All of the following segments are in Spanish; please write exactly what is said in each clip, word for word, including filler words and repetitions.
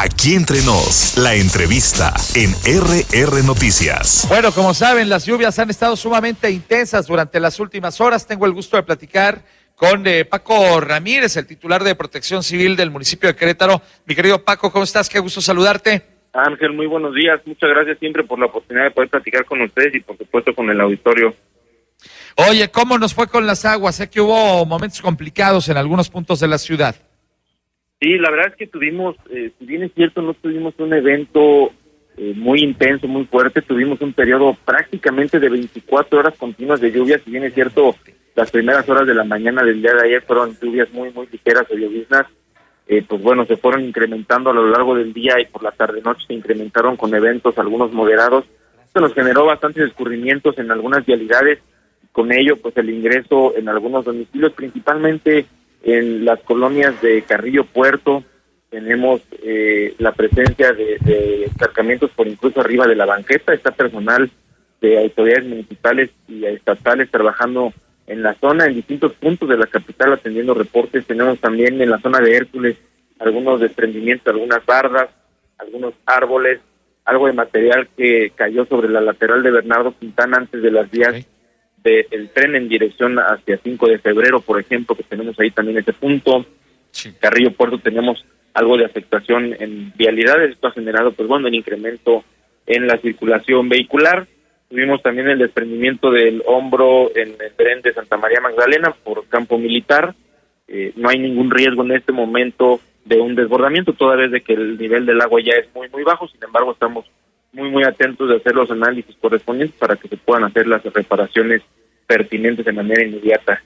Aquí entre nos, la entrevista en R R Noticias. Bueno, como saben, las lluvias han estado sumamente intensas durante las últimas horas. Tengo el gusto de platicar con eh, Paco Ramírez, el titular de Protección Civil del municipio de Querétaro. Mi querido Paco, ¿cómo estás? Qué gusto saludarte. Ángel, muy buenos días. Muchas gracias siempre por la oportunidad de poder platicar con ustedes y por supuesto con el auditorio. Oye, ¿cómo nos fue con las aguas? Sé que hubo momentos complicados en algunos puntos de la ciudad. Sí, la verdad es que tuvimos, eh, si bien es cierto, no tuvimos un evento eh, muy intenso, muy fuerte, tuvimos un periodo prácticamente de veinticuatro horas continuas de lluvia. Si bien es cierto, las primeras horas de la mañana del día de ayer fueron lluvias muy, muy ligeras o lloviznas, eh, pues bueno, se fueron incrementando a lo largo del día y por la tarde-noche se incrementaron con eventos, algunos moderados. Esto nos generó bastantes escurrimientos en algunas vialidades, con ello pues el ingreso en algunos domicilios, principalmente en las colonias de Carrillo Puerto. Tenemos eh, la presencia de, de encharcamientos por incluso arriba de la banqueta. Está personal de autoridades municipales y estatales trabajando en la zona, en distintos puntos de la capital, atendiendo reportes. Tenemos también en la zona de Hércules algunos desprendimientos, algunas bardas, algunos árboles, algo de material que cayó sobre la lateral de Bernardo Quintana antes de las vías okay. del tren en dirección hacia cinco de febrero, por ejemplo, que tenemos ahí también ese punto. Sí. Carrillo Puerto tenemos algo de afectación en vialidades. Esto ha generado, pues bueno, el incremento en la circulación vehicular. Tuvimos también el desprendimiento del hombro en el tren de Santa María Magdalena por campo militar. Eh, no hay ningún riesgo en este momento de un desbordamiento, toda vez de que el nivel del agua ya es muy, muy bajo. Sin embargo, estamos muy, muy atentos de hacer los análisis correspondientes para que se puedan hacer las reparaciones pertinentes de manera inmediata.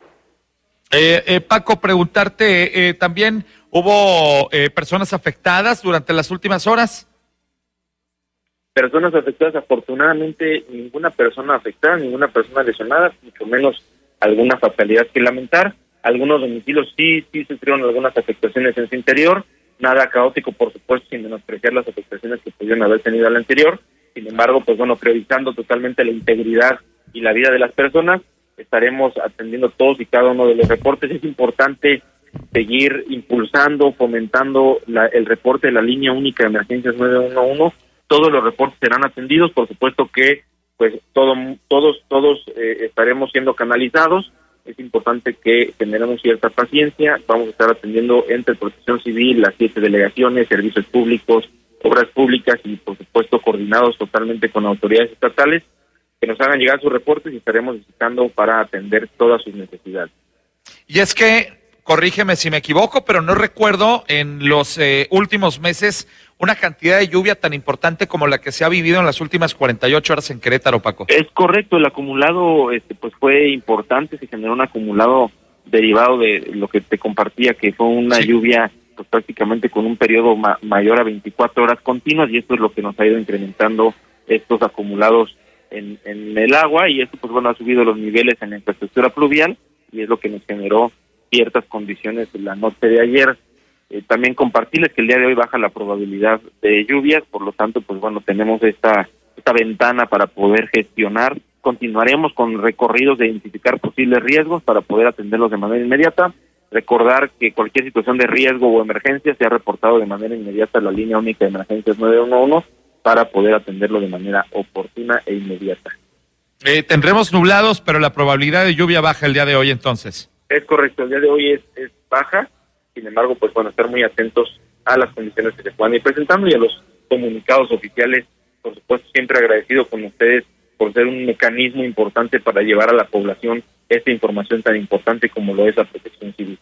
Eh, eh, Paco, preguntarte, eh, ¿también hubo eh, personas afectadas durante las últimas horas? Personas afectadas, afortunadamente ninguna persona afectada, ninguna persona lesionada, mucho menos alguna fatalidad que lamentar. Algunos domicilios sí, sí sufrieron algunas afectaciones en su interior, nada caótico, por supuesto, sin menospreciar las afectaciones que pudieron haber tenido al anterior. Sin embargo, pues bueno, priorizando totalmente la integridad y la vida de las personas, estaremos atendiendo todos y cada uno de los reportes. Es importante seguir impulsando, fomentando la, el reporte de la línea única de emergencias nueve uno uno. Todos los reportes serán atendidos, por supuesto que pues todo, todos, todos eh, estaremos siendo canalizados. Es importante que generemos cierta paciencia. Vamos a estar atendiendo entre Protección Civil, las siete delegaciones, servicios públicos, obras públicas y por supuesto coordinados totalmente con autoridades estatales, que nos hagan llegar sus reportes y estaremos visitando para atender todas sus necesidades. Y es que, corrígeme si me equivoco, pero no recuerdo en los eh, últimos meses una cantidad de lluvia tan importante como la que se ha vivido en las últimas cuarenta y ocho horas en Querétaro, Paco. Es correcto, el acumulado este, pues fue importante, se generó un acumulado derivado de lo que te compartía, que fue una sí. lluvia pues prácticamente con un periodo ma- mayor a veinticuatro horas continuas, y esto es lo que nos ha ido incrementando estos acumulados en, en el agua, y esto pues bueno ha subido los niveles en la infraestructura pluvial, y es lo que nos generó ciertas condiciones en la noche de ayer. Eh, también compartirles que el día de hoy baja la probabilidad de lluvias, por lo tanto, pues bueno, tenemos esta esta ventana para poder gestionar. Continuaremos con recorridos de identificar posibles riesgos para poder atenderlos de manera inmediata. Recordar que cualquier situación de riesgo o emergencia se ha reportado de manera inmediata a la línea única de emergencias nueve uno uno para poder atenderlo de manera oportuna e inmediata. Eh, tendremos nublados, pero la probabilidad de lluvia baja el día de hoy entonces. Es correcto, el día de hoy es, es baja. Sin embargo, pues bueno, estar muy atentos a las condiciones que se puedan ir presentando y a los comunicados oficiales. Por supuesto, siempre agradecido con ustedes por ser un mecanismo importante para llevar a la población esta información tan importante como lo es la Protección Civil.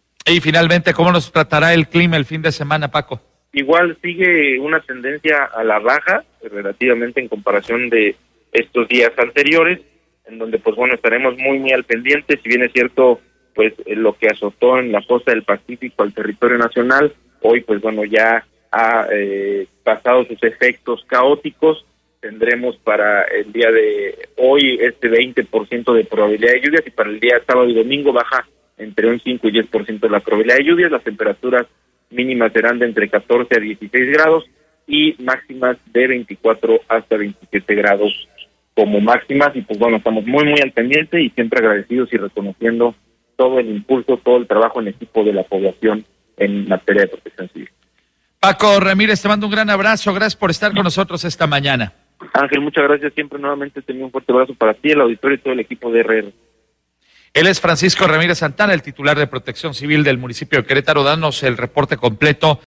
Y finalmente, ¿cómo nos tratará el clima el fin de semana, Paco? Igual sigue una tendencia a la baja, relativamente en comparación de estos días anteriores, en donde pues bueno, estaremos muy, muy al pendiente. Si bien es cierto, pues eh, lo que azotó en la costa del Pacífico al territorio nacional, hoy pues bueno ya ha eh, pasado sus efectos caóticos. Tendremos para el día de hoy este veinte por ciento de probabilidad de lluvias, y para el día sábado y domingo baja entre un cinco y diez por ciento de la probabilidad de lluvias. Las temperaturas mínimas serán de entre catorce a dieciséis grados y máximas de veinticuatro hasta veintisiete grados como máximas. Y pues bueno, estamos muy muy al pendiente y siempre agradecidos y reconociendo todo el impulso, todo el trabajo en equipo de la población en materia de protección civil. Paco Ramírez, te mando un gran abrazo, gracias por estar con nosotros esta mañana. Ángel, muchas gracias, siempre nuevamente te envío un fuerte abrazo para ti, el auditorio y todo el equipo de R R. Él es Francisco Ramírez Santana, el titular de Protección Civil del municipio de Querétaro. Danos el reporte completo